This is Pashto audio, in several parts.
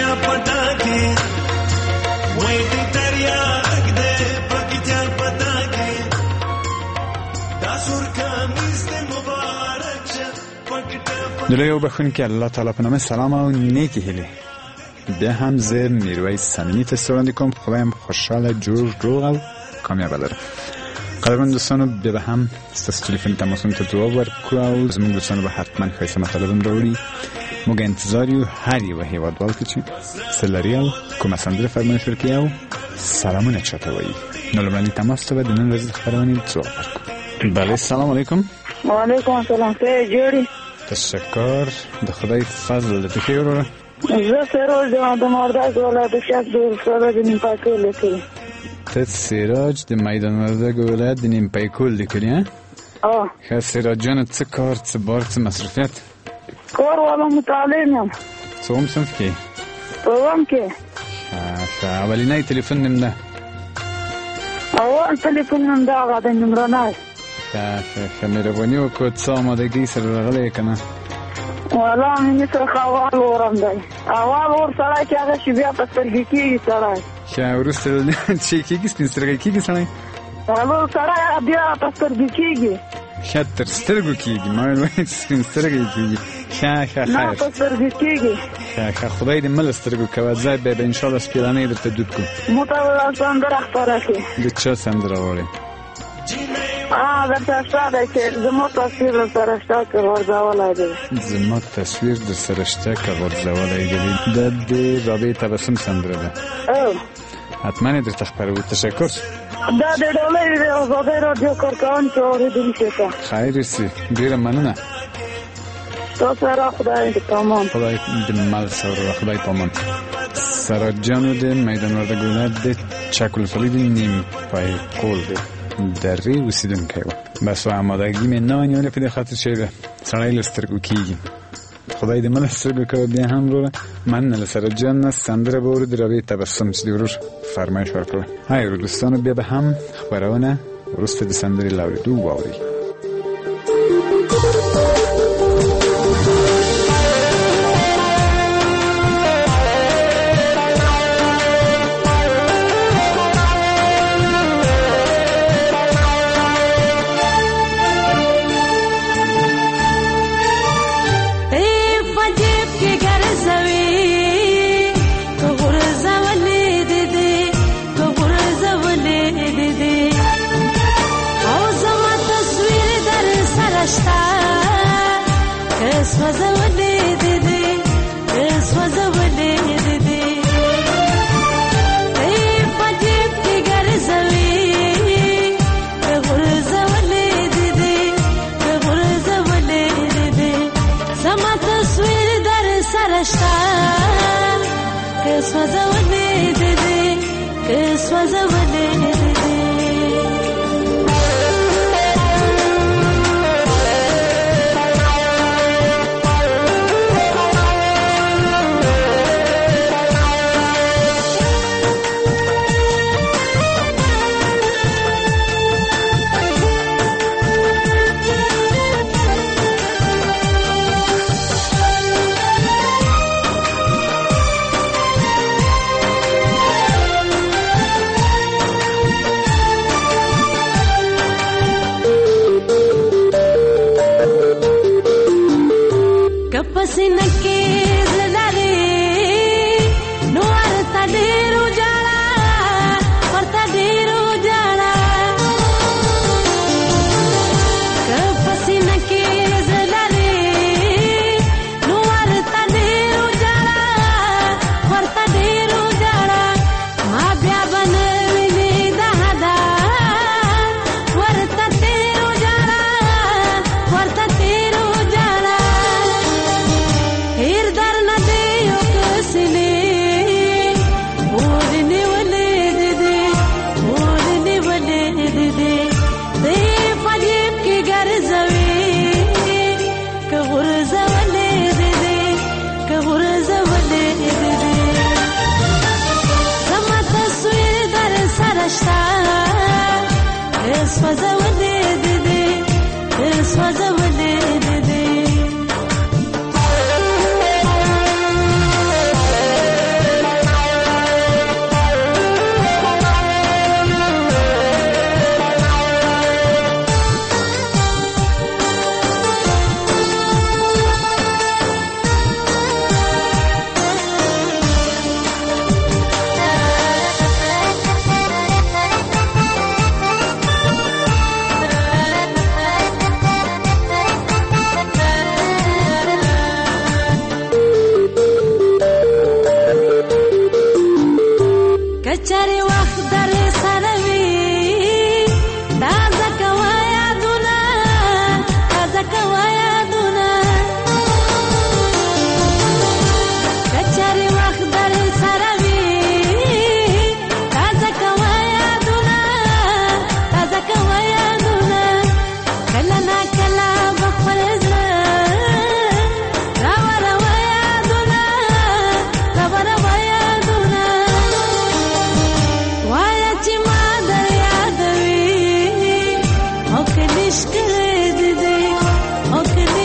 دلوی او بخونی که الله تعالی په نامه سلام او نیکی هیلی بیا هم زه میرویس صمیمی تستوراندی کنم. خدایم خوشحال جور روغ او کامیاب لره. قدرمن دوستانو بیا به هم ستاسو تلفن تماسون ته جواب ورکو او زموږ دوستانو به حتما ښایسته مطالب راوړي. موږ انتظار یو هر یو هیوادوال ته چې څه لري او کومه سندره فرمایش ورکړي او سلامونه چاته وایي. نو لومړني تماس ته به د نن ورځې خپرونې ځواب ورکړو. بله سلام علیکم. وعلیکم السلام. څه جوړی؟ تشکر. د خدای فضل د خیر وره. زه سراج د مردک ولایت شک دور سراج د نیم پایکول لیکلی. ته سراج د میدان مردک ولایت د نیم پایکول لیکلی ها؟ ښه سراج جان څه کار څه بار څه مصروفیت؟ کار والا متعلم یم. څوم صنف کې؟ دوم کې. ښه اولینی تلیفون نیم ده؟ اول تلیفون نیم ده هغه د نمرانه. ښه مهرباني وکړه څه آمادګي سره راغلی که نه؟ والا مینې سره اول ورم دی. اول ور سړی چې هغه شي بیا په سترګې کېږي سړی. ښه وروسته چې کېږي سپین سترګی کېږي سړی؟ هغه سړی بیا په سترګې کېږي. ښه تر سترګو کېږي ما ویل وایي سپین سترګی کېږي. ښه ښه نه په سترګې کېږي. ښه خدای دې مه له سترګو کوه. ځای بیا به انشاءالله سپېلنۍ درته دود کړو. مو ته به سندره خپره کړي. د چا سندره غواړې؟ درته شته دی چې زما تصویر در سره شته که غورځولی دی. زما تصویر در سره شته که غورځولی دی. دا د رابعې تبسم سندره ده. حتما یې درته خپروو. تشکر. دا د ډولۍ د ازادۍ راډیو کارکوونکي اورېدونکي ته خیر اوسې. ډېره مننه. تا سره خدای پامان. خدای دې مل سوره. خدای پامان. سراج جانو د میدان وردګ ولایت د چک ولسوالۍ د نیم پایکول دی درې اوسېدونکی و. بس و آمادګي مې نه ونیولې په دې خاطر چې سړی له سترګو کېږي. خدای دې مه له سترګو کوه. بیا هم وروره مننه له سراج جان نه سندره به اورو د رابعې تبسم چې د ورور فرمایش ورکړی. های ورو دوستانو بیا به هم خپرونه وروسته د سندرې له اورېدو واورئ.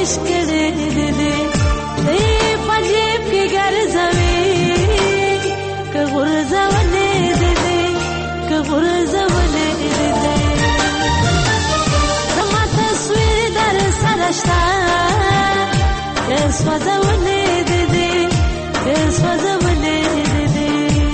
عشق دې دې پجیب کې ګرځوي که غرزولې دې که غرزولې دې زما تصویر در سره شته که سوځولې دې که سوځولې دې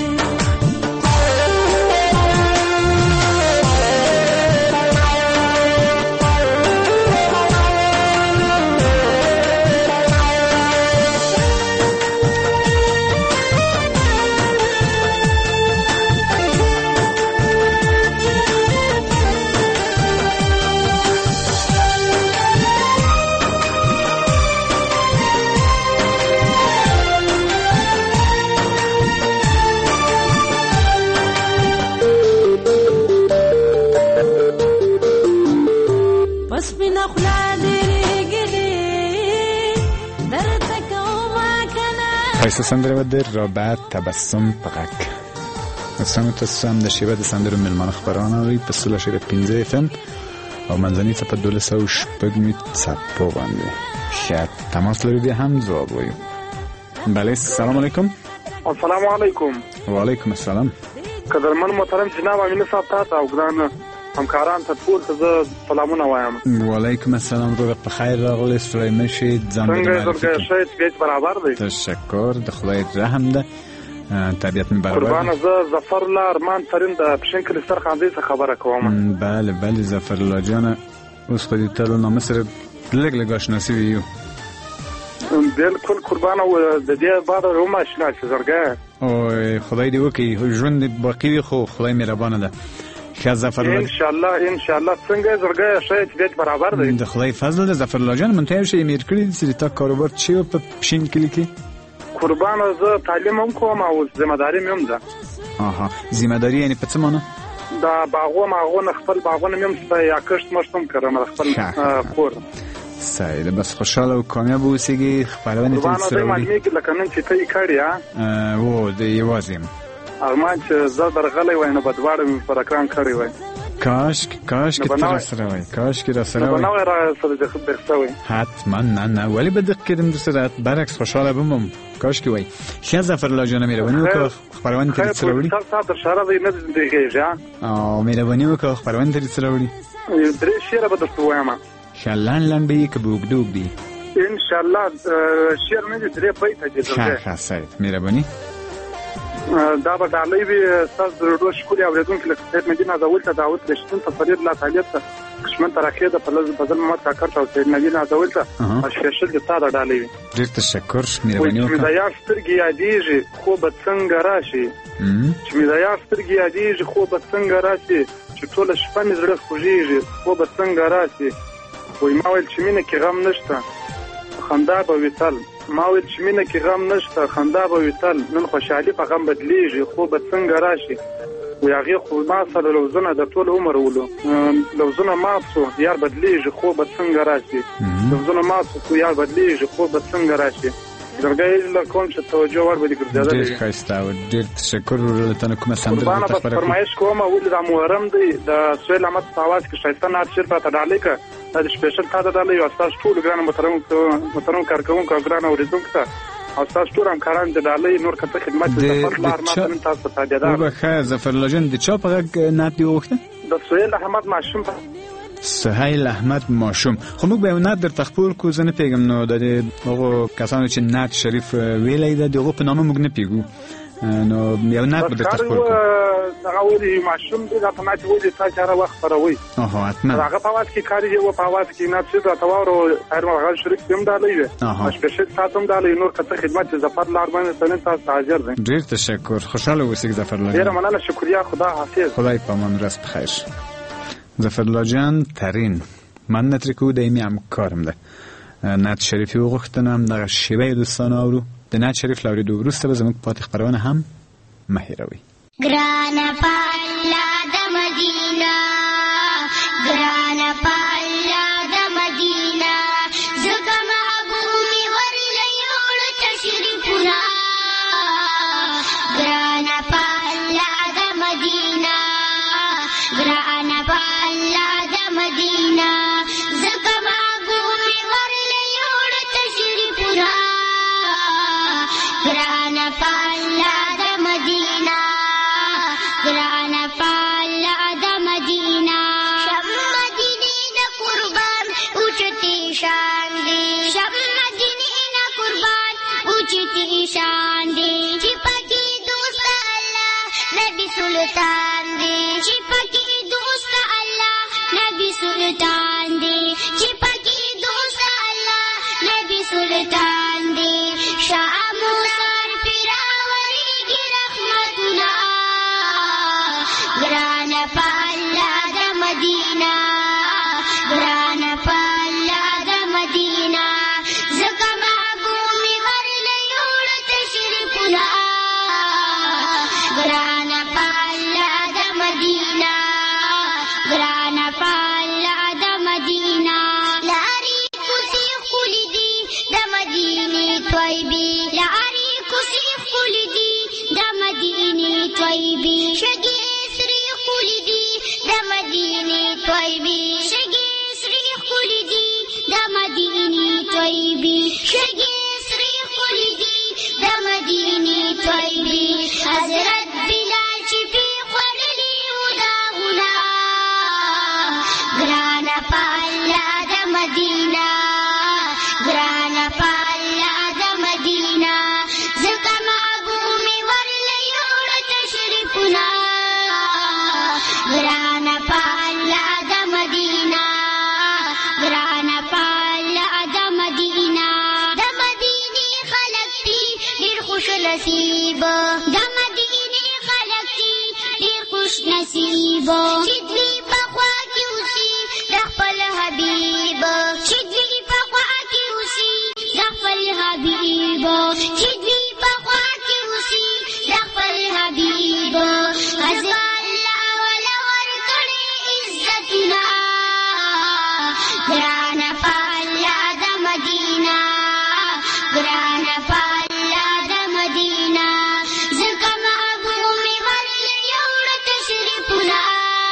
Esta sandra va der Robert Tabassum Prak. Asanu tasam da shiva da sandra milman khbarana ri pasula shira 15 FM او منځنی څه په 1200 څپو باندې شاید تماس لري به هم جواب وایو. بله السلام علیکم. السلام علیکم. وعلیکم السلام. قدرمن محترم جناب امین صاحب تاسو او ګران همکاران ته ټول ته سلامونه وایم. وعلیکم السلام. روغ په خیر راغلی سلای مشید ځان څنګه شئ بیت برابر دی. تشکر د خدای رحم ده طبیعت می برابر. قربان زه ظفر الله ارمان ترین د پښین کلی سرخاندې څخه خبره کوم. بله بله ظفر الله جان اوس خو دې تل نو مصر لګ لګ آشناسي ویو. بالکل قربان او د دې بعد روم آشنا چې زرګه او خدای دې وکي ژوند باقی خو خدای مهربانه ده. ښه ظفر الله ان شاء الله څنګه زرګه شې بیت برابر دی. د خدای فضل ده ظفر الله جان منته شي امیر کړی چې تا کاروبار چی په پښین کلی کې قربان زه تعلیم هم کوم او ذمہ داری مې هم ده. آها ذمہ داری یعنی په څه معنی؟ دا باغونه خپل باغونه مې هم یا کښت مشتم کړم خپل کور. صحیح ده. بس خوشاله او کامیاب اوسئ. خبرونه تل سره وي. معلومه کې لکه نن چې ته یې کړی و د یوازیم ارمان چې زه درغلی وای نو بدواړه مې پر اکران کړی وای. کاش کې تر سره وای. کاش کې را سره وای. نو را سره د خبر سوي. حتما نه ولی بده کېدم د سره برعکس خوشاله بمم. کاش کې وای. ښه ظفر الله جان مهرباني وکړه خبرونه تر سره وړي. تاسو سره دې نه دیږي او مهرباني وکړه خبرونه تر سره وړي. درې شیره به تاسو وایم. شلان لنبه که بوګدوګ دی ان شاء الله شیر نه دې درې پېټه دې. ښه صحیح مهرباني. دا به ډالۍ وي تاسو ضرورت شکر اوریدونکو لکه سید مدینه زاول ته دعوت لشتون ته فرید الله تعالی ته قسمت ترخه د فلز بدل محمد کاکر ته سید مدینه زاول ته سپیشل د تا ډالۍ وي. ډیر تشکر مهرباني وکړه. چې دا یار سترګې یادېږي خو به څنګه راشي چې دا یار سترګې یادېږي خو به څنګه راشي چې ټول شپه مې زړه خوږېږي خو به څنګه راشي وای ما ویل چې مینه کې غم نشته خندا به وتل ما ویل چې مینه کې غم نشته خندا به وتل نن خوشحالي په غم بدلیږي خو به څنګه راشي وای هغه خو ما سره لوزونه د ټول عمر ولو لوزونه ما څو یار بدلیږي خو به څنګه راشي لوزونه ما څو یار بدلیږي خو به څنګه راشي. درګای له کوم چې توجه ور باندې ګرځیدل. ډیر ښایسته او ډیر تشکر ورته کومه سندره ته خبره فرمایش کوم او د محرم دی د سویل احمد په आवाज کې ښایسته نات شیر په تډالې کې د سپیشل تا د ډالې او تاسو ټول ګران محترم کارکونکو ګران اوریدونکو ته او تاسو ټول همکاران د ډالې نور کته خدمت د خپل ارمان تاسو ته تاجدار. وبخه ظفر الله جان د چا په نات دی وخته د سویل احمد ماشوم سهیل احمد ماشوم. خو موږ به نات در تخپل کو زنه پیغام نو د هغه کسانو چې نات شریف ویلای د دغه په نامه موږ نه پیګو نو یو نات به تخپل کو هغه ولې ماشوم د اتمات ولې تاجره وخت پروي. حتما هغه په واس کې کاری او په واس کې نات چې دا تاورو هر هغه شریک هم دالې وي سپیشل ساتم دالې نور کته خدمت ظفر لاربان سنن تاسو حاضر دي. ډیر تشکر خوشاله اوسئ ظفر الله. ډیر مننه شکریا خدا حافظ. خدای پامان راست بخیر. ظفر الله جان ترین من نترکو دایمی همکارم ده نت شریفی وغوښتنم دغه شیبه دوستان اورو د نت شریف لاوریدو وروسته به زموږ پاتې خبرونه هم مه هېروئ. ګرانه پالا د مدینه ګرانه پالا د مدینه زکه محبوبي ورله یوړ تشریفونه ګرانه پالا د مدینه ګرانه پالا د مدینه زکه محبوبي ورله یوړ شان دی شب مدینه نا قربان اوچتی شان دی چې پکې دوست الله نبی سلطان دی چې پکې دوست الله نبی سلطان دی چې پکې دوست الله نبی سلطان دی شامو سر پیراوری کی رحمتنا گران پا اللہ دا مدینہ گران پا اللہ دا مدینہ زکا محبومی ورلیوڑ تشریفنا گران پا اللہ دا مدینہ گران پا اللہ دا مدینہ لاری کسی خولی دی دا مدینی طویبی لاری کسی خولی دی دا مدینی طویبی شگی مدینی طیبی شگی سری خلدی دا مدینی طیبی شگی سری خلدی دا مدینی طیبی حضرت بلال چی پی خللی ودا غنا گرانا پا اللہ دا مدینہ گرانا پا اللہ دا مدینہ زکا محبومی ورلیوڑ تشریفنا گرانا پا اللہ دا مدینہ گرانا پا اللہ دا مدینہ دا مدینی خلق تی دیر خوش نصیب دا مدینی خلق تی دیر خوش نصیب چدوی پخوا کی اسی دخپل حبیب چدوی پخوا کی اسی دخپل حبیب چدوی پخوا کی اسی دخپل حبیب گرانا پا اللہ دا مدینہ گرانا پا اللہ دا مدینہ زکا محبومی ورلیوڑ تشریفنا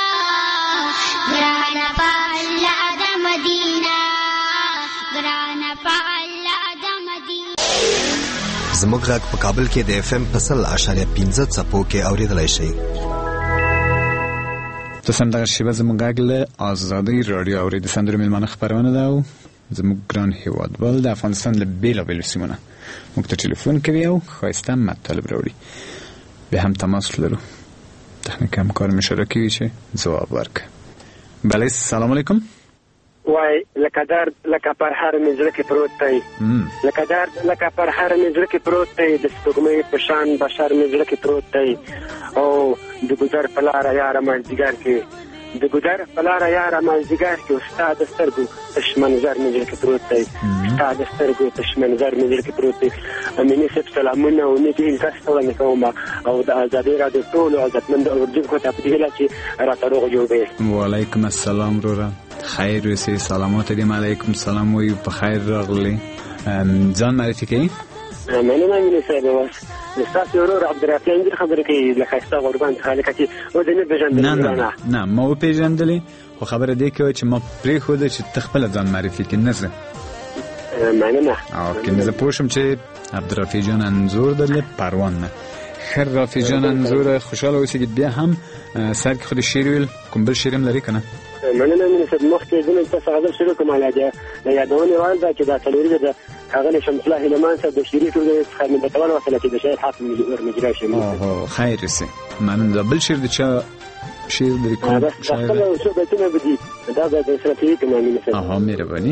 گرانا پا اللہ دا مدینہ گرانا پا اللہ دا مدینہ. زموږ غږ په کابل کې د FM 100.15 څپو کې اورېدلای شئ. تاسو هم دغه شیبه زموږ غږ له آزادۍ راډیو اورئ. د سندرو میلمانه خپرونه ده او زموږ ګران هیوادوال د افغانستان له بېلابېلو سیمو نه موږ ته ټلیفون کوي او ښایسته مطالب راوړي. بیا هم تماس لرو. تخنیک همکار مې اشاره کوي چې ځواب ورکړي. بله سلام علیکم. وای لکه درد لکه پر هر مې زړه کې پروت دی لکه درد لکه پر هر مې زړه کې پروت دی د سپوږمۍ په شان بشر مې زړه کې پروت دی او د ګذر په لاره یاره مازدیګر کې د ګذر په لاره یاره مازدیګر کې ستا د سترګو تش منظر مې زړه کې پروت دی ستا د سترګو تش منظر مې زړه کې پروت دی. امینې صاحب سلامونه او نیکې هیلې تاسو ته وړاندې کوم او د ازادۍ راډیو ټولو عزتمند اورېدونکو ته په دې هیله چې راته روغ جوړ دی. وعلیکم السلام وروره. خیر اوسئ. سلامات دیم. علیکم سلام وایو. په خیر راغلی. ځان معرفي کوي. مننه امینې صاحب. ستاسو ورور عبدالرافع انځور خبرې کوي له ښایسته غوربند څخه لکه چې ودې نه پېژندلې. نه ما وپېژندلې خو خبره دې کوي چې ما پرېښوده چې ته خپله ځان معرفي کړې نه زه. مننه. اوکې زه پوه شوم چې عبدالرافع جان انځور درلې پروان نه. خیر رافع جان انځور خوشحاله اوسئ. بیا هم سر کې خو د شعر ویل کوم بل شعر هم لري که نه؟ مننه امینې صاحب. مخکې زه تاسو غزل شروع کوم د یادونې وړ ده چې دا څلوري ده د ښاغلي شمس الله هلمند صاحب د شعري ټولګې څخه مې درته ولوستله چې د شاعر حافظ ورمجرا شي. خیر اوسئ. مننه. دا بل شعر د چا شعر دی کوم شاعر؟ خپل څو بیتونه به دي دا به درسره کوم امینې صاحب. مهرباني.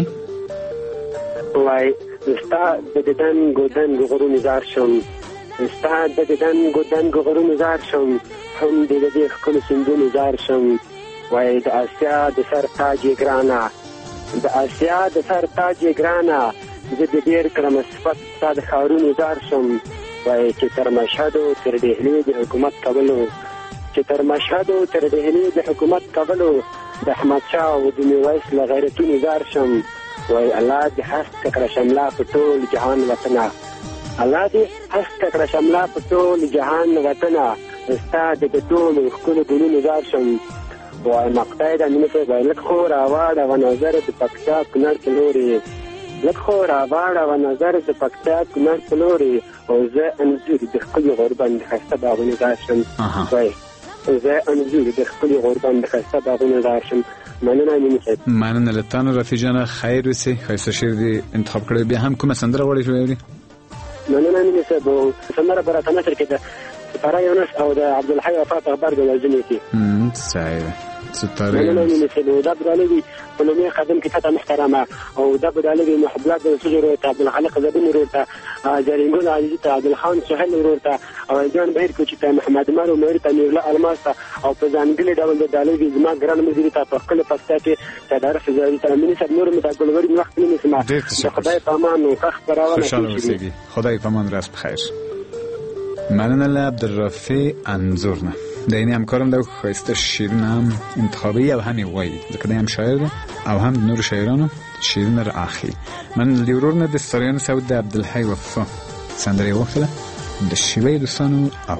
وای ستا د دنګو دنګو غرونو زار شم ستا د دنګو دنګو غرونو زار شم هم د دې ښکلو سیندونو زار شم. وای د آسیا د سر تاج ګرانا د آسیا د سر تاج ګرانا زه د ډېر کړم صفت ستا د ښارونو زار شم. وای چې تر مشهدو تر ډهلي د حکومت کولو چې تر مشهدو تر ډهلي د حکومت کولو د احمدشاه او د میرویس له غیرتونو زار شم. وای الله دې هست کړه شمله په ټول جهان وطنه الله دې هست کړه شمله په ټول جهان وطنه ستا د ټولو ښکلو ګلونو زار شم. وای مقطع د امینې صاحب. لږ خو راواړه و نظر د پکتیا کنړ په لورې لږ خو راواړه و نظر د پکتیا کنړ په لورې او زه انځور د ښکلي غوربند ښایسته باغونو زار شم. وای زه انځور د ښکلي غوربند ښایسته باغونو زار شم. مننه امین صاحب. مننه له تاسو رفیع جان. خیر وسی. خیسته شیر دی انتخاب کړی. بیا هم کومه سندره غواړئ چې واورئ؟ مننه امین صاحب. سندره برات نصر کې ده ستاره یونس او د عبدالحی وفات اخبار د وزنی کې. صحیح. ستاره یونس دا بدالوی علمي خدم کې ته محترمه او دا بدالوی محبلات د سجره ته عبدالخالق زبین ورته جرینګل علی ته عبدالخان سهیل ورته او جان بهیر کوچ ته محمد مر او میر ته نیولا الماس او په ځانګړي ډول د دالوی زما ګران مدیر ته په خپل پسته کې تدارک زری ته امین صاحب نور مت ګلوري وخت نه سمع. خدای پامان او خخ براونه. خوشاله اوسئ. خدای پامان راست بخیر. مننه له عبدالرفیع انظورنه. د اینې همکارم د خیسته شیرین هم انتخابی او هم وایي ځکه هم شاعر ده او هم نور شاعرانو شیرین را اخی. من لیورورنه د ستاریان سعود د عبدالحی وفا سندره وقتله د شیوه دوستانو او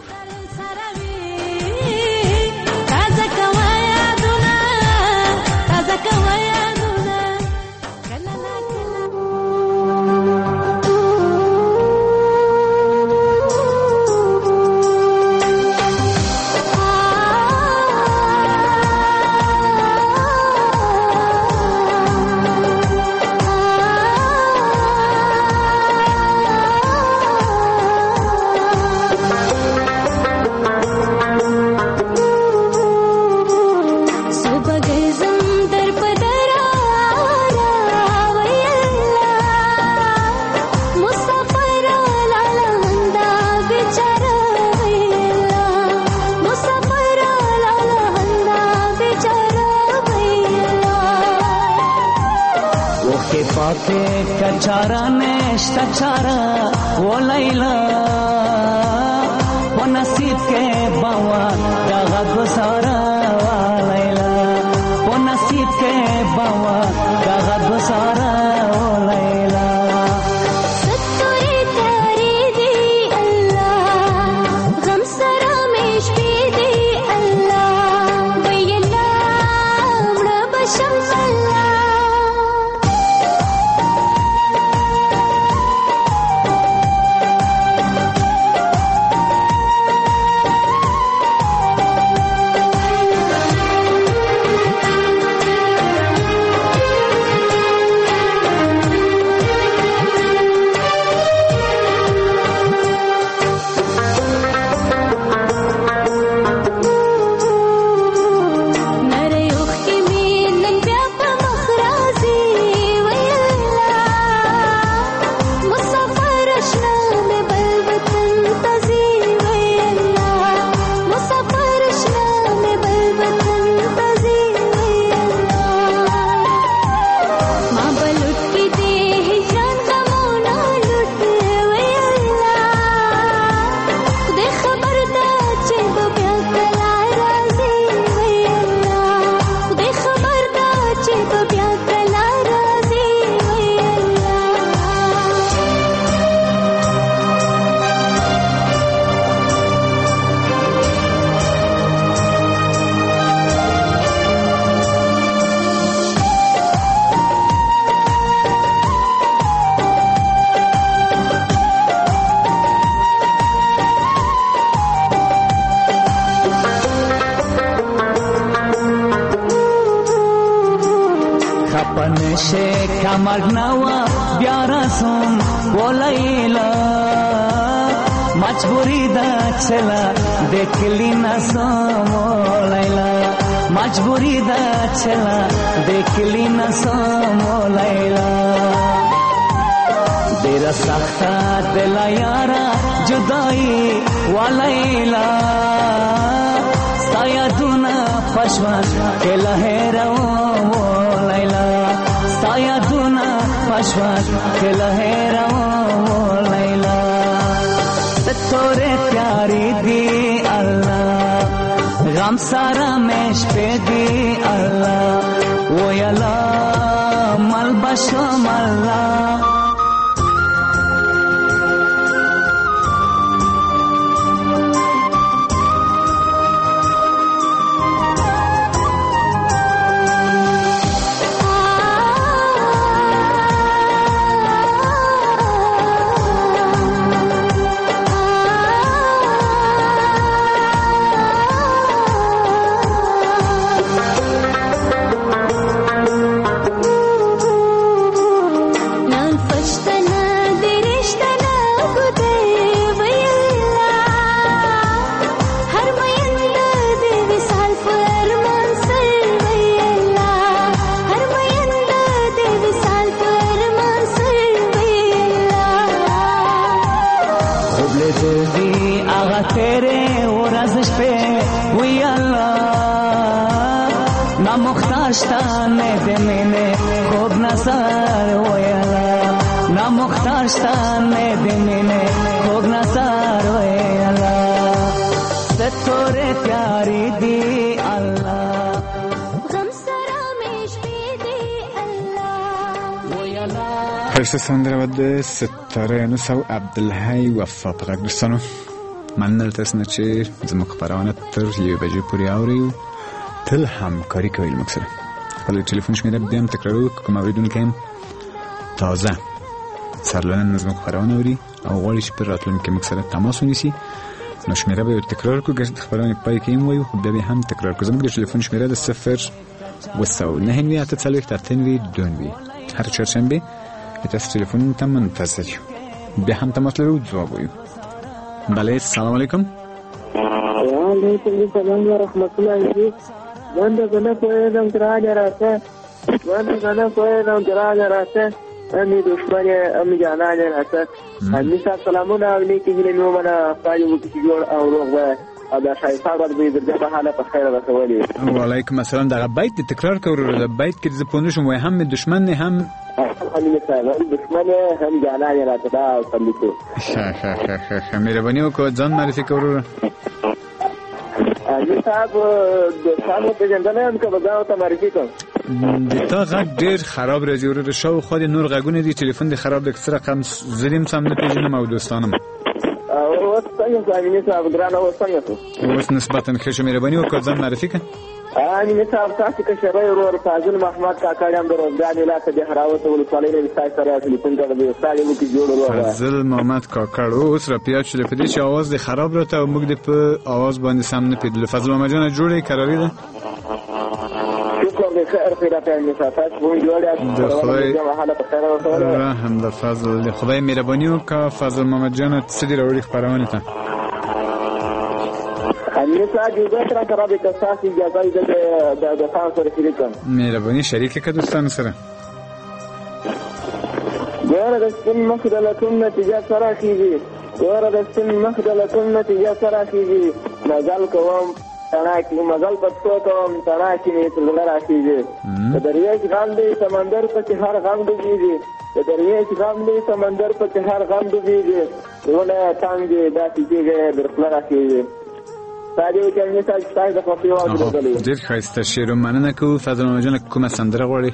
कचारा नेश्ता चारा वो लैला वो नसीब के बावा दागा गुजारा लैला वो नसीब के बावा दागा गुजारा लैला. मगनवा प्यारा सुन बोलैला मजबूरी दा चला देखली न समोलैला मजबूरी दा चला देखली न समोलैला तेरा सख्ता दिल यारा जुदाई वालैला साया दुना पशवान के लहरों लैला साया दुना पशवान के लहरों लैला तोरे प्यारी दी अल्लाह गम सारा मेश पे दी अल्लाह वो यला मलबशो मल्ला muhtaştane demine khub nasar oyala na muhtaştane demine khub nasar oyala satore pyari di Allah gam sara mesh pe di Allah oyala خیلی سندره ود ستاره نسو عبدالحی وفا پاک دوستانو من نلتسنه چه زموږ خپرونه تر 1 بجې پورې اوري تل همکاري کوي موږ سره. خپل ټلیفون شمیره بیا هم تکرارو که کوم اوریدونکی هم تازه سرلنن زموږ خپرونه اوري او غواړي چې پر راتلونکي موږ سره تماس ونیسي نو شمیره به تکرار کړو ګرځي خپرونه پای کې هم وایو خو بیا هم تکرار کړو. زموږ د ټلیفون شمیره د 0 هر چهارشنبه تاسو تلفن ته منتظر یو بیا هم تماس لرو جواب وایو. بله سلام علیکم. وعلیکم السلام و رحمت الله. من دغه پوهیدم چې راځه راته امی دشمن امی جانان راته امی سلامونه او نیکی هیله مې ومنه خدای مو کې جوړ او روغ وای او دا شایسته ورځ به درځه په حاله په خیر رسولې. وعلیکم السلام. دغه بیت د تکرار کړو د بیت کې د پونشم وای هم دشمن هم دشمن هم جانان راته دا صلیتو مهرباني وکړه ځان معرفي کړو. علي صاحب دوستانو په جندنه هم که بګاو ته معرفي کوم. د تا غږ ډېر خراب راځي ورته شاوخوا د نور غږونه دي ټلیفون دی خراب د څه رقم زریم سم نه پیژنم او دوستانم اوس څنګه علي صاحب ګرانه اوس څنګه اوس نسبتا ښه شو. مهرباني وکړه ځان معرفي کړه. علي صاحب تاسو کې شری ورور فاضل محمد کاکړ هم د روزګان علاقې د هراوت ولسوالۍ نه وسای سره ټلیفون کړی دی استاد مو کې جوړ ورور فاضل محمد کاکړ اوس را پیاچ شو په دې چې आवाज دی خراب راته او موږ د په आवाज باندې سم نه پیدل. فاضل محمد جان جوړې قرارې ده شکر دې خیر خیرات علي صاحب تاسو مو جوړه رحم د فاضل خدای مهرباني وکړه. فاضل محمد جان څه دی راوړي خبرونه ته علي صاحب یو ځای سره به تاسو اجازه د تاسو سره شریکم. مهرباني شریک کړه دوستانو سره. ګوره د سپین مخ د لټون نتیجه سره کیږي ګوره د سپین مخ د لټون نتیجه سره کیږي مزل کوم تناکی مزل پټو کوم تناکی می تلل راکیږي د دریاش غم دی سمندر په هر غم ډوبېږي د دریاش غم دی سمندر په هر غم ډوبېږي ونه تانګي داسې کېږي درخل راکیږي. ساجو چې موږ تاسو د خپل یو ډېر ښایسته شعر مننه کوو. فاضل محمد جان کومه سندره غواړي؟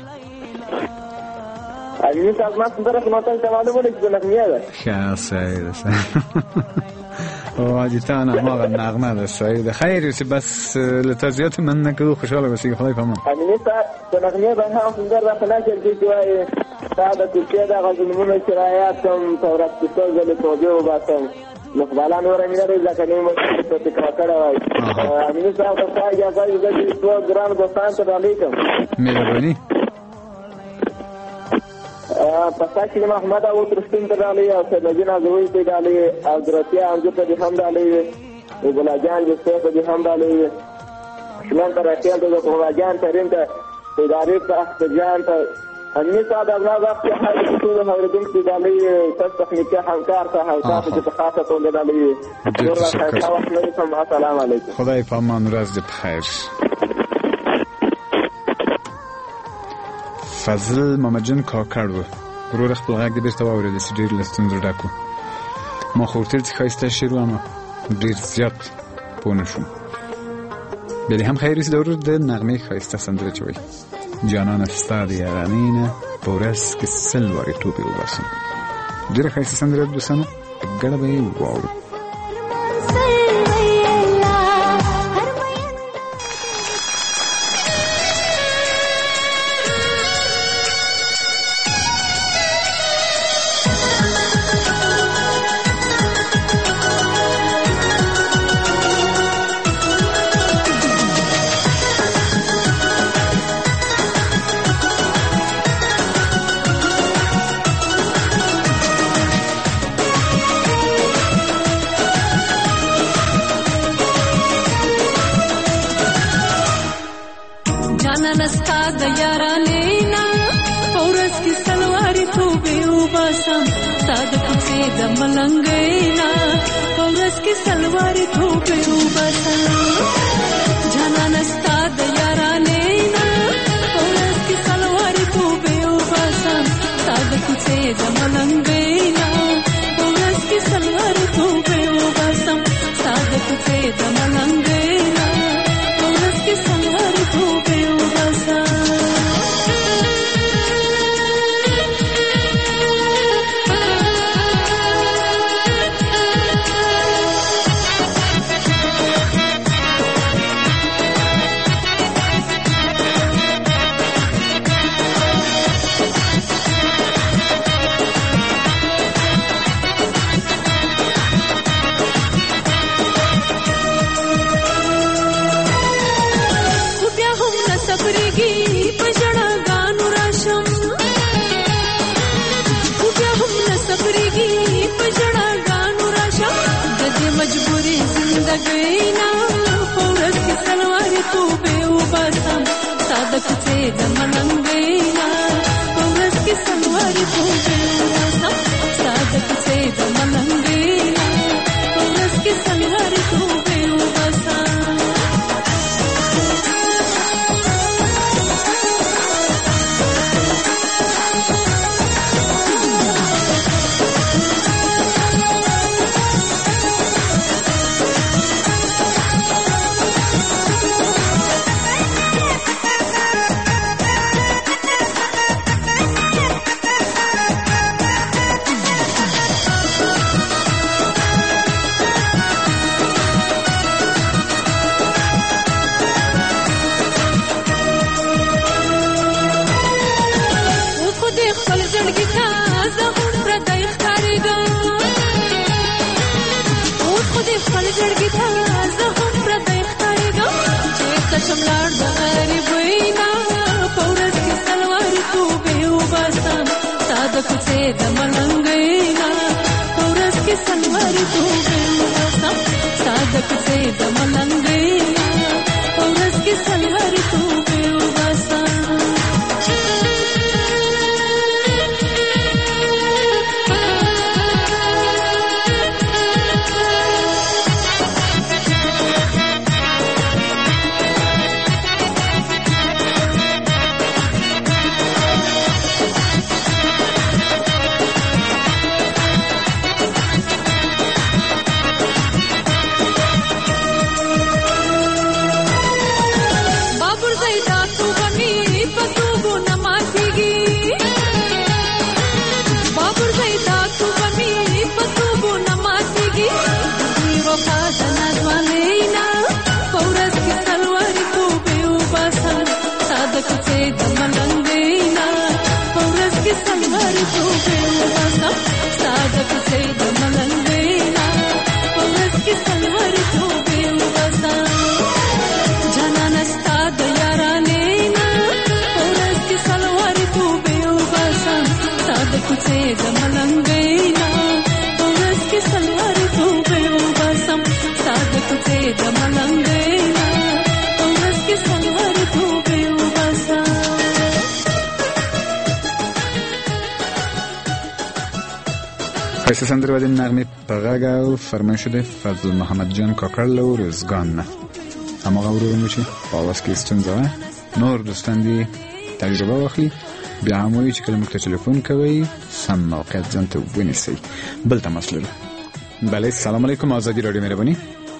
علي صاحب ما سندره کومه ته معلومه ده چې نغمه ده. ښه صحیح او اجتانا ما نغمه ده صحیح ده. خیر سی بس لتزیات مننه کوو خوشاله باشی خدای پامان. علي صاحب نغمه به هم سندره راخلا چې جوای ساده ترکیه د غزلونو شرایط کوم تورات کې څه توجه وباسم مخبالان ورنګ لري ځکه نو ته تکرار کړای. امین صاحب تاسو اجازه یې د پروګرام دوستان ته علیکم. مهرباني پساکی محمد او ترستین ته علی او سیدنا زوی ته علی او درتیا او ته حمد علی او بلا جان دې ته حمد علی شلون تر اخیل د کوه جان ترین ته ادارې ته جان ته امین صاحب الله وخت حاضر ټول اوریدونکو ته علی تاسو تخنیکی همکار ته او تاسو ته خاصه ټول علی السلام علیکم. خدای په امان ورځ دې بخیر. فاضل محمد جان کاکړ ورور خپل غږ دې بیرته واورېد چې ډېر له ستونزو ډک و. ما خو ورته چې ښایسته شعر اما ډېر زیات پوه نه شوم. بیا دې هم خیر وسي د ورور د نغمې ښایسته سندره چې وایي جانانه ستا د یارانې نه په ورځ کې 100 وارې ټوپې وباسم. ډېره ښایسته سندره دوستانو په ګډه به یې واورو. ملنګینا ورځ کې سلوار توبه وباسم ساده کوڅه د ملنګینا ورځ کې سلوار توبه وباسم مجبوری زندګینا ورځ کې سلوار توبه وباسم ساده کوڅه د ملنګینا ورځ کې سلوار توبه وباسم ساده کوڅه د ملنګینا ورځ کې سلوار توبه وباسم شملار د غریبینا پورس کې سلوار توبه وباسم ساده کوڅه د ملنګینا پورس کې سلوار توبه وباسم ساده کوڅه د ملنګینا پورس کې سلوار توبه وباسم قصه سندره د نغمه په غږ او فرمایش د فضل محمد جان کاکړ له ورزګان نه هماغه ورورمو چې په اواز کې ستونزه نور دوستان دي تجربه واخلي بیا هم وایي چې کله موږ ته تلیفون کوئ سم موقعیت ځان ته ونیسئ بل تماس لرو بله سلام علیکم آزادی رادیو مهرباني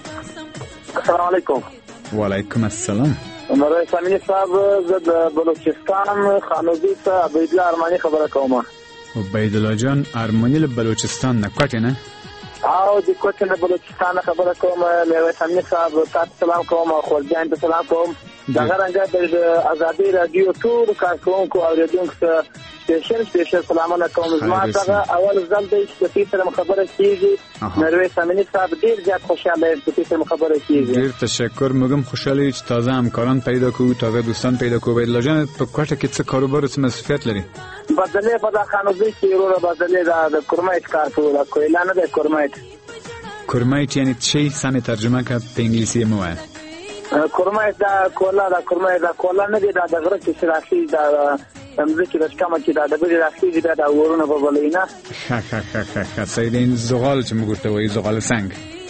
السلام علیکم وعلیکم السلام مرای سامینی صاحب زه د بلوچستان خانوزی څخه عبیدالله ارماني خبره کوم عبیدالله جان ارماني له بلوچستان نه کوټې نه او د کوټې نه بلوچستان خبره کوم مرای سامینی صاحب تاسو سلام کوم او خورجان ته سلام کوم دغه رنګه د آزادی رادیو ټول کارکونکو او اوریدونکو سپیشل سلامونه کوم زما دغه اول ځل دی چې په سره خبره کیږي مروي سامینی صاحب ډیر زیات خوشاله یم چې په خبره کیږي ډیر تشکر موږ خوشاله یو چې تازه همکاران پیدا کوو تازه دوستان پیدا کوو عبیدالله جان په کوټه کې څه کاروبار او څه مسؤلیت لري بدلې په دا خانوزي کې ورو بدلې د کورمایت کار کوي دا کویلا نه د کورمایت یعنی چی سمه ترجمه که په انګلیسي مو وایي کورمایت دا کولا نه دی دا دغه چې شراخي دا مزه د شکمه کې دا د بری راخي دا ورونه په بلینا سیدین زغال چې موږ ته وایي زغال سنگ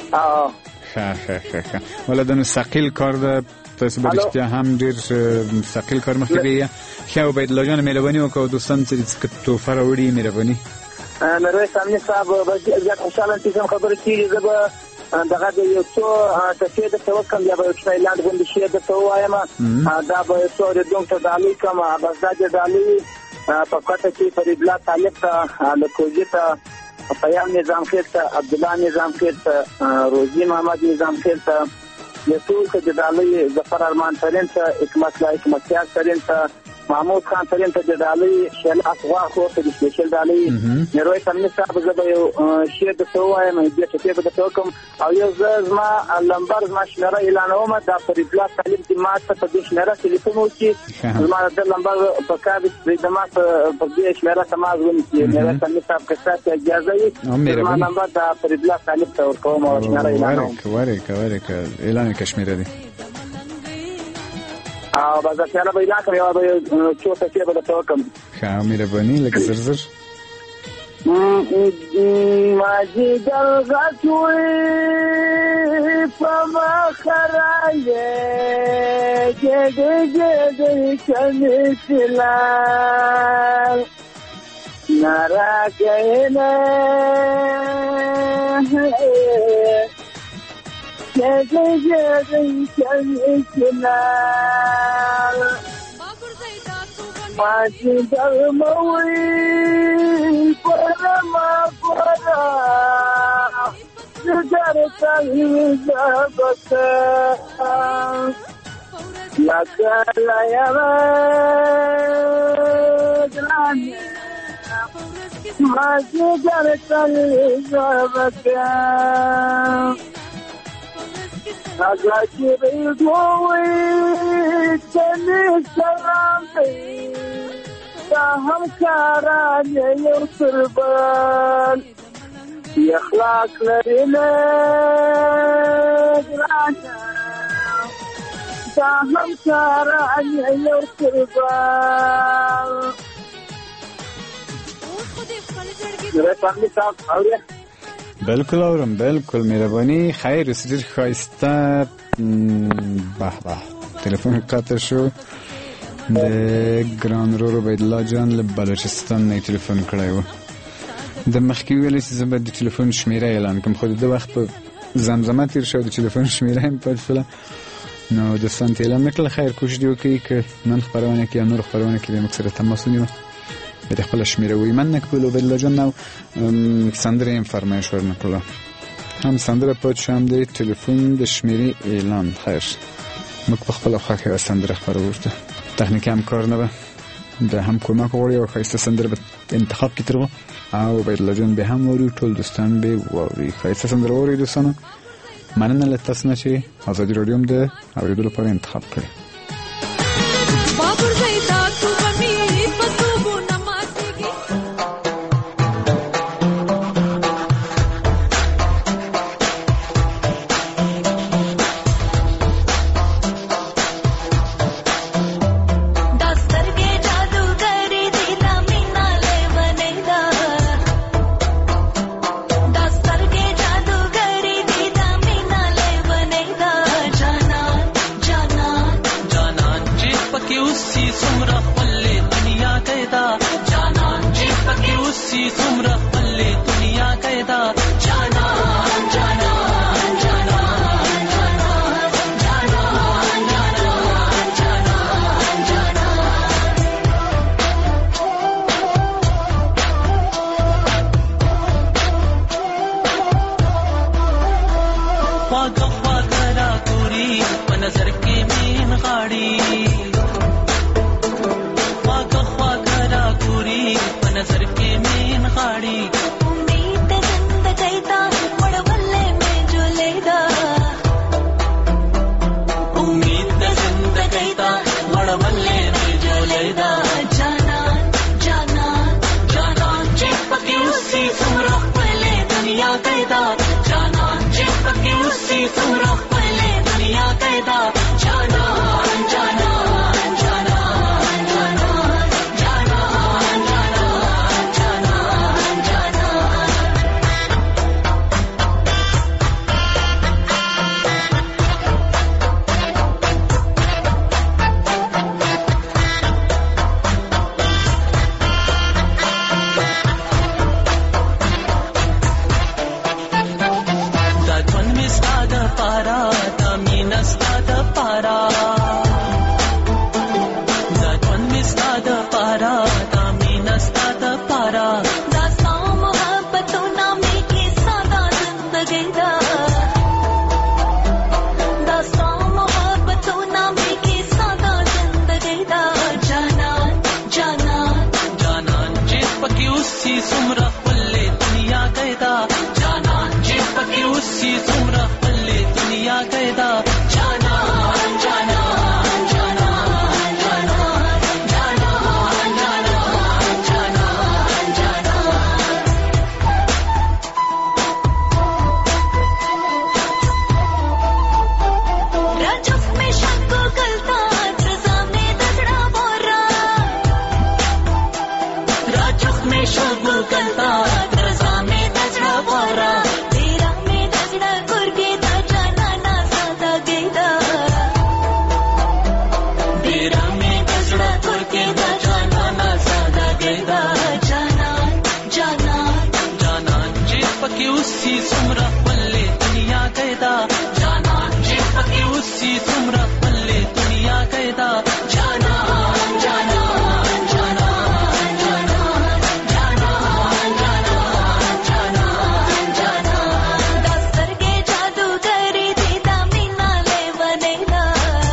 ولدن ثقيل کار ده تاسو به رښتیا هم ډیر ثقيل کار مخکې دی خو عبیدالله جان مهرباني وکړه دوستان چې توفه راوړي مهرباني میرویس امني صاحب زیات خوشحاله چې کوم خبرې کېږي زه به دغه د یو څو ټکې درته وکړم یا به یو څه اعلان غوندې شی درته ووایم دا به یو څو اورېدونکو ته ډالۍ کړم بس دا د ډالۍ په کټه کې فرید الله طالب ته لکوزي ته پیام نظام خیر ته عبدالله نظام خیر ته روزي محمد نظام خیر ته یو ټول ته د ډالۍ ظفر ارمان ترین ته حکمت الله حکمتیار ترین ته محمود خان ترین ته د ډالۍ شیل افغان خو ته د سپیشل ډالۍ میرویس امني صاحب زه به یو شی درته ووایم دې ټکې به درته وکړم او یو زه زما لمبر زما شمېره اعلانوم دا فرید الله طالب چې ما ته په دې شمېره تلیفون وکړي زما د لمبر په کار دی چې ما په دې شمېره تماس ونیسي میرویس امني صاحب که ستاسو اجازه وي زما لمبر د فرید الله طالب ته ورکوم او شمېره اعلانوم ورکه اعلان یې که شمېره دی او بازار خیاله به اعلان کړم یا به څو ټکې به درته وکړم ښه مهرباني لږ زر زر مازدیګر غږ وي په مخه راغی ګډې کمې سلال ناراګینه Masih termawi pada mapora negara kami jabatan lakala yaman masih kami jabatan Agak kiri duwi kini salamai Saham karanya yang serban Akhlak larina gerana Saham karanya yang serban Repan sahab aurya بالکل اورم بالکل مهربانی خیر رسیدید خایسته به تلفن قطع شو د ګران رو عبیدالله جان له بلوچستان نه تلفن کړی و د مخکې ویل چې زه به د تلفن شمیره اعلان کوم خو د وخت په زمزمه تیر شو د تلفن شمیره هم پاتې شوله نو دوستان ته اعلان نکړل خیر کوشش دې وکړئ که نن خپرونه کې یا نور خپرونه کې به موږ سره تماس ونیو به خپل شمیره وي من نکبل عبیدالله جان نو سندره این فرمایش ورنکړه هم سندره پات شم د تلفن د شمیره اعلان خیر موږ په خپل خواخه سندره خبرو ورته تخنیک هم کار نه به هم کمک غواړي او خیسته سندره به انتخاب کې ترغو او عبیدالله جان به هم وری ټول دوستان به وری خیسته سندره وری دوستانو مننه له تاسو نه چې ازادي رادیو هم د اوریدلو لپاره انتخاب کړی بابر زیدا تو بمی پتو नजर के में गाड़ी उम्मीद जिंदगी दा پکې اوسې څومره خپلې دنیا قیدا جانان چې پکې اوسې څومره خپلې دنیا قیدا جانان جانان جانان جانان جانان جانان جانان دسترګې جادوګرې دي دا مینا لیونۍ ده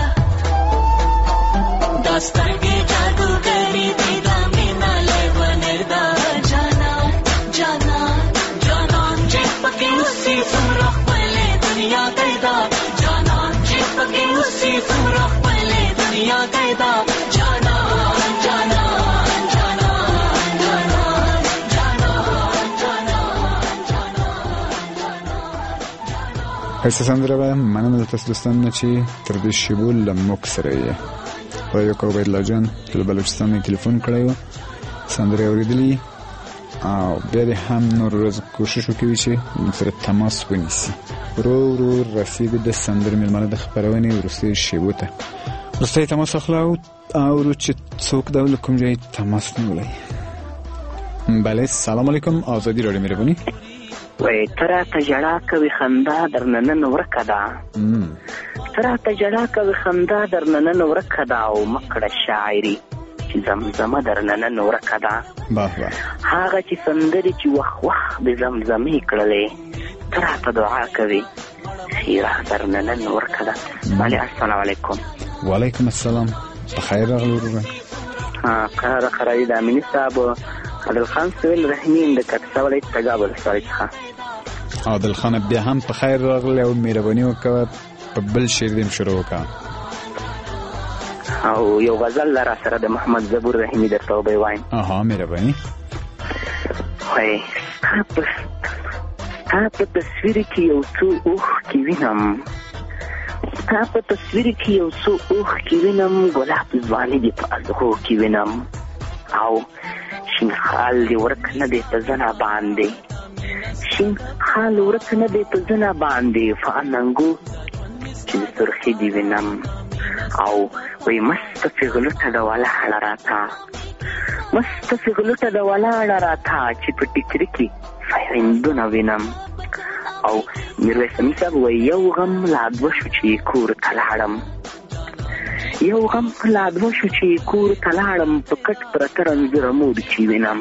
دسترګې جادوګرې دي دا مینا لیونۍ ده جانان جانان جانان چې پکې اوسې څومره خپلې دنیا قیدا جانان چې پکې اوسې څومره خپلې دنیا قیدا جانان جانان جانان جانان جانان ښایسته سندره وه. مننه له تاسو دوستانو چې تر دې شیبو له موږ سره یې. خدای وکړه عبیدالله جان له بلوچستان نه تلیفون کړی و، سندره یې اورېدلي او بیا دې هم نور ورځ کوشش وکوي چې موږ سره تماس ونیسي. ورو ورو رسېږو د سندرې مېلمانه د خپرونې وروستیو شیبو ته. وروستی تماس اخلو او اورو چې څوک ده له کوم ځای تماس نیولی. بله، سلام علیکم، آزادي راډیو مهرباني. وای ته راته ژړا کوې خندا درنه نن ورکه ده، ته راته ژړا کوې خندا درنه نن ورکه ده او مه کړه شاعري چې زمزمه درنه نن ورکه ده. هغه چې سندرې چې وخت وخت د زمزمې کړلې ته راته دعا کوې خیره درنه نن ورکه ده. بله، السلام علیکم. وعلیکم السلام، په خیر راغلو ورور. قرار خرابي د امیني صاحب عادل خان سویل رحمین د کټسه ولایت تګاب ولسوالۍ څخه. عادل خان بیا هم په خیر راغلی او مهرباني وکړه په بل شعر دې شروع وکړه او یو غزل را سره د محمد زبور رحیمي درته ووایم. مهرباني. وای تا په تصویر کې یو څو اوښکې وینم، تا په تصویر کې یو څو اوښکې وینم، ګلاب ځواني دې په ازغو کې وینم او شین خال دې ورک نه دی په زنه باندې، شین خال ورک نه دی په زنه باندې، فاننګو چې سرخي دې وینم او وای مست فغلوټه د ولاړه راته، مست فغلوټه د ولاړه راته چې په ټیکري کې فیرندونه وینم او میرویس امین صاحب وای یو غم لا دوه شو چې کور ته لاړم، یو غم لا دوه شو چې کور ته لاړم، په کټ پرته رنځوره مور چې وینم،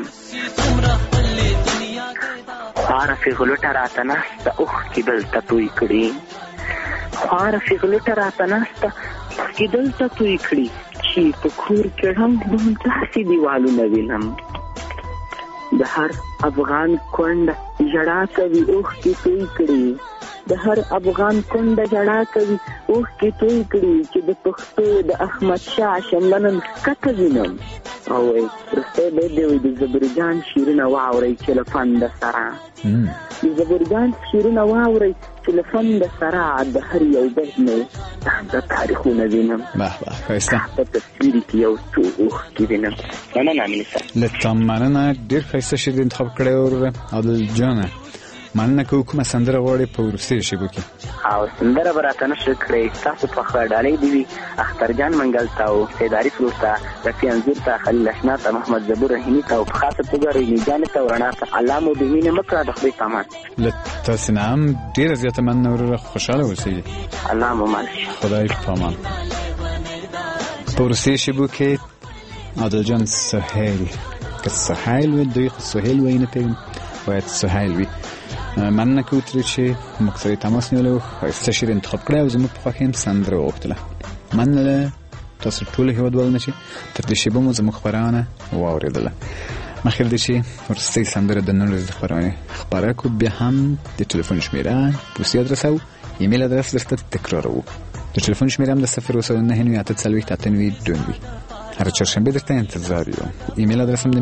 خواره فغلوټه راته ناسته اوښکې دلته توی کړي، خواره فغلوټه راته ناسته اوښکې دلته توی کړي چې په کور کې ړنګ ډنګ داسې دیوالونه وینم، د هر افغان کونډه ژړا کوي اوښکې توی کړي، د هر افغان کونډه ژړا کوي اوښکې توی کړي چې د پښتو د احمد شاه شمله نن ښکته وینم. او وروستی بیت دی د زبرجان شعرونه واورئ چې له فنده سره، د زبرجان شعرونه واورئ چې له فنده سره د هر یو بیت نه تازه تاریخونه وینم، په تصویر کې یو څو اوښکې وینم. مننه امین صاحب. له تا مننه، ډېر ښایسته شعر دې انتخاب کړی وروره عادل جانه. مننه کوو. کومه سندره غواړې په وروستیو شیبو کې؟ او سندره به راته نشر کړئ، ستاسو پخه ډالۍ دې وي اختر جان منګل ته او سید عارف ورور ته، رفیع انځور ته، خلیل اشنا ته، محمد زبور رحیمي ته او په خاصه توګه رحیمي جانې ته او رڼا ته. الله مو د مینې مه کړه د خدای په امان. له تاسې نه هم ډېره زیاته مننه وروره، خوشحاله اوسئ. الله مو مل شي. خدای په امان. په وروستیو شیبو کې عادل جان سهیل، که سهیل وي دوی خو سهیل وایي نه پوهېږم، باید سهیل وي. مننه کوو ترې چې موږ سره تماس نیولی و، ښایسته شعر انتخاب کړی او زموږ په خوښه هم سندره وغوښتله. مننه له تاسو ټولو هېوادوالو نه چې تر دې شیبه مو زموږ خپرونه واورېدله. مخکې له دې چې وروستۍ سندره د نن ورځې د خپرونې خپره کړو، بیا هم د ټلیفون شمېره، پوستي ادرس او ایمیل ادرس درته تکراروو. د ټلیفون شمېره هم د 0299892 هر چهارشنبه درته انتظار یو. ایمیل ادرس هم د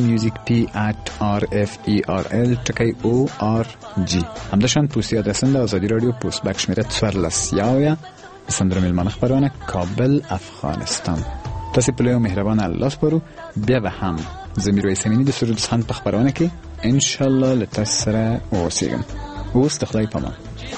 musicp@rfer.org. همداشان پوستی ادرس هم د آزادی رادیو پوست بک شمېره 14 سندره مېلمانه خپرونه کابل افغانستان. تاسې په لوی مهربان الله سپارو. بیا به هم زه میرویس امینی د سرود خان په خپرونه کې انشاءالله له تاسو سره اوسېږم. اوس د خدای په امان.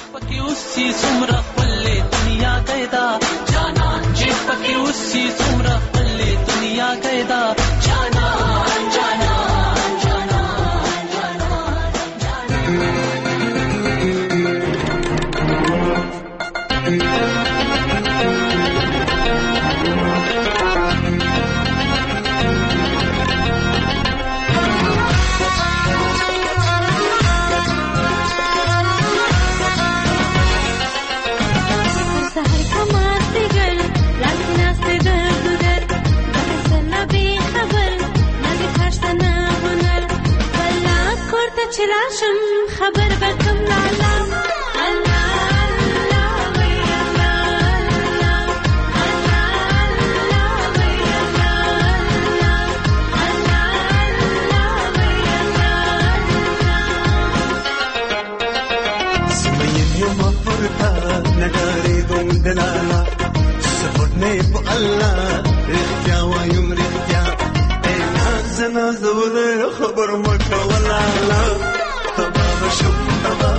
دنیا قیدا جانان جانان جانان جانان چلاشم خبر بکم لالا نگاری دوم دلالا سفر نیب الله رختیا و یم رختیا ای ناز ناز و خبر مکه ولالا تبا شم تبا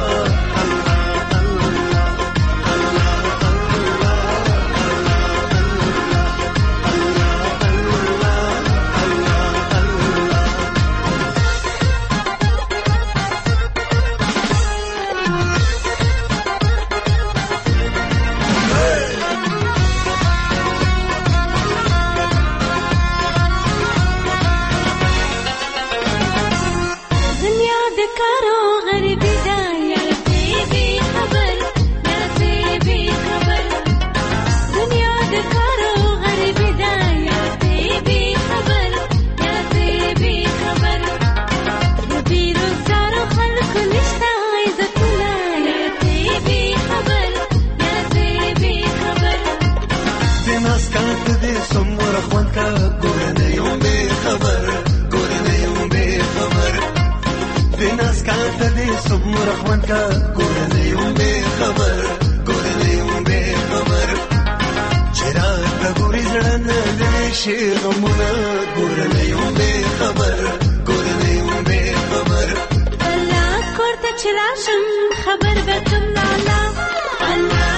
شیر غمونه ګورنه یم بې خبر ګورنه یم بې خبر الله کور ته چې راشم خبر به کوم لالا الله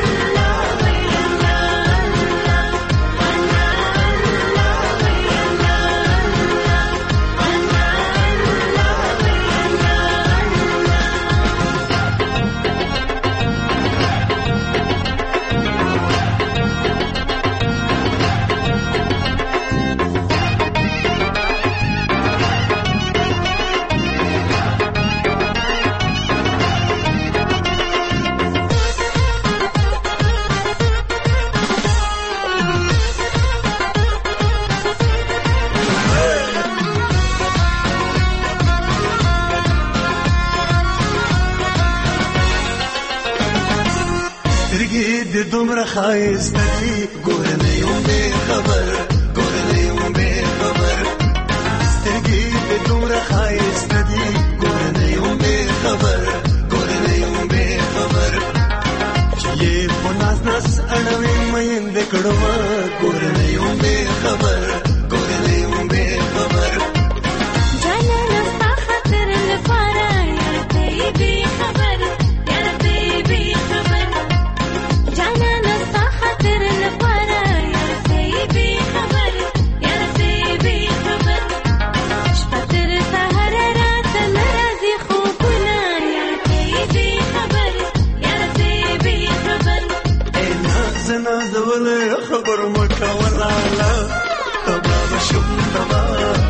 دومره ښایسته دي ګورنه یم بې خبر ګورنه یم بې خبر سترګې دې دومره ښایسته دي ګورنه یم بې خبر ګورنه یم بې خبر چې یې په ناز ناز اړوي میندې کړمه ګورنه یم بې خبر ګورنه یم بې خبر جانانه ستا خاطر لپاره یار ته یې بې خبر یار ته یې بې خبر جانانه ستا خاطر لپاره یار ته یې بې خبر یار ته یې بې خبر شپه تر سهاره راته نه راځي خوبونه یار ته یې بې خبر یار ته یې بې خبر ای ناز نازوله خبر مه کوه لالا تبا به شم تبا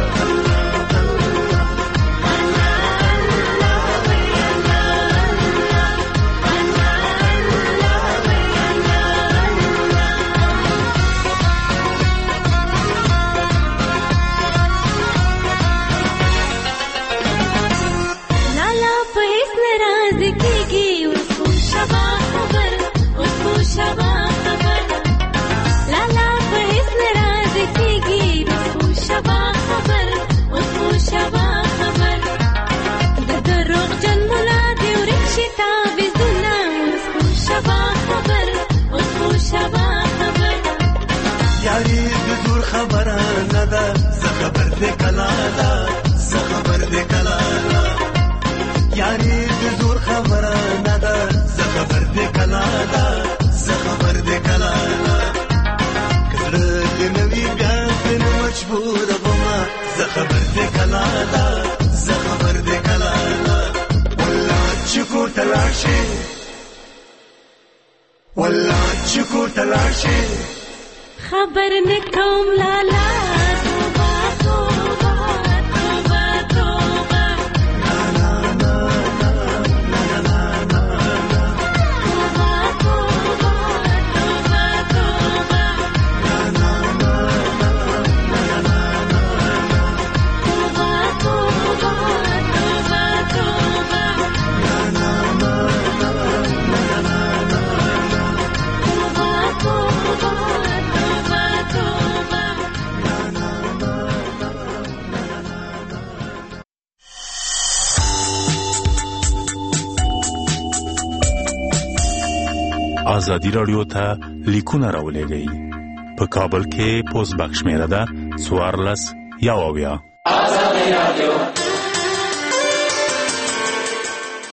یاری د زور خبره نه ده زه خبر دې کلاله زه خبر دې کلاله یاری د زور خبره نه ده زه خبر دې کلاله زه خبر دې کلاله کله دې نوی بیا دې مجبور بما زه خبر دې کلاله زه خبر دې کلاله والله چې کور ته لاړ شي والله چې کور ته لاړ شي خبر نکوم لالا توبه توبه توبه توبه لا لا لا لا لا لا لا توبه توبه توبه توبه لا لا لا لا لا لا توبه توبه توبه توبه ازادي راډیو ته لیکونه راولېږئ. په کابل کې پوسټ باکس شمیره ده 14 یاویا. ازادي راډیو